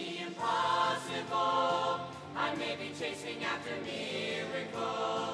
the impossible. I may be chasing after miracles.